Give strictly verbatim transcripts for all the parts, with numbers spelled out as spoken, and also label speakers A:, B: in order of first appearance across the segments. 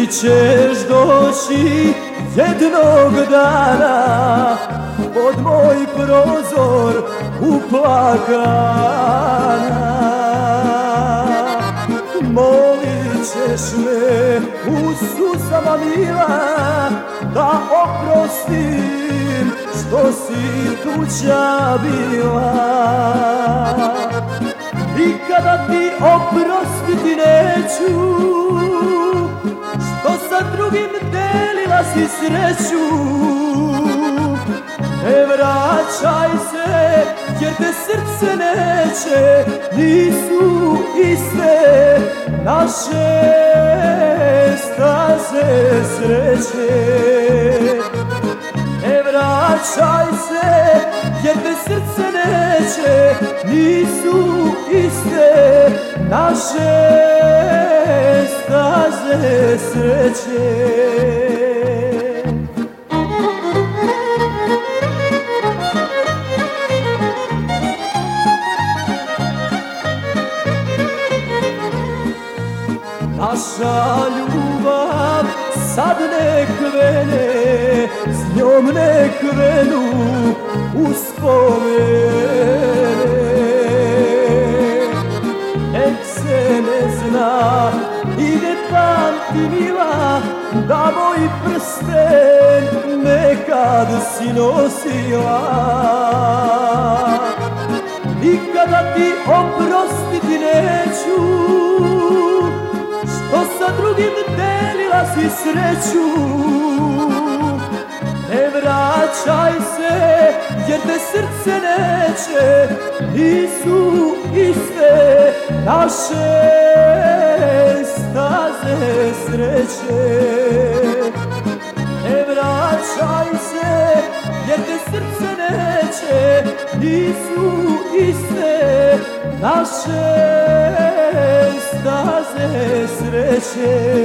A: ćeš doći jednog dana pod moj prozor uplakana. Molit ćeš me u suzama mila da oprostim što si tuđa bila. Nikada ti oprostiti neću što sa drugim delila si sreću. Ne vraćaj se jer te srce neće, nisu iste naše staze sreće. Ne vraćaj se jer te srce neće, nisu iste naše staze sreće. Naša ljubav sad ne krene, s njom ne krenu uspomene. Nek se ne zna i ne pamti mila da moj prsten nekad si nosila. Nikada ti oprostiti neću što sa drugim delila si sreću. Ne vraćaj se jer te srce neće, nisu iste naše staze sreće. Ne vraćaj se jer te srce neće, nisu iste naše staze sreće.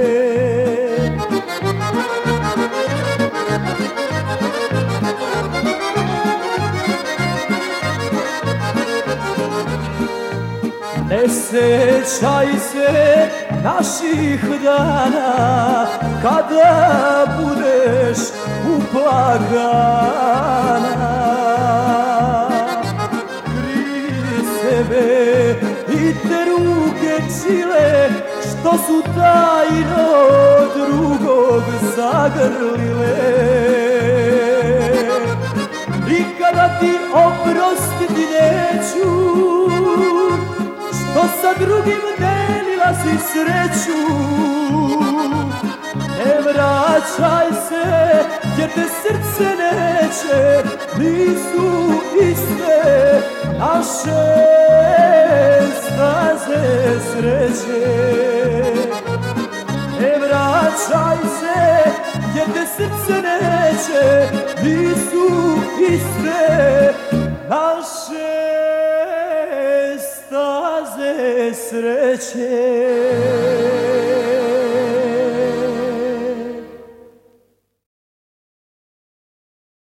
A: Ne sećaj se naših dana kada budeš uplakana. Krij sebe i te ruke cile što su tajno drugog zagrlile. Nikada ti oprostiti neću što sa drugim delila si sreću. Ne vraćaj se jer te srce neće, nisu iste naše staze sreće. Ne vraćaj se jer te srce neće, nisu iste naše staze sreće.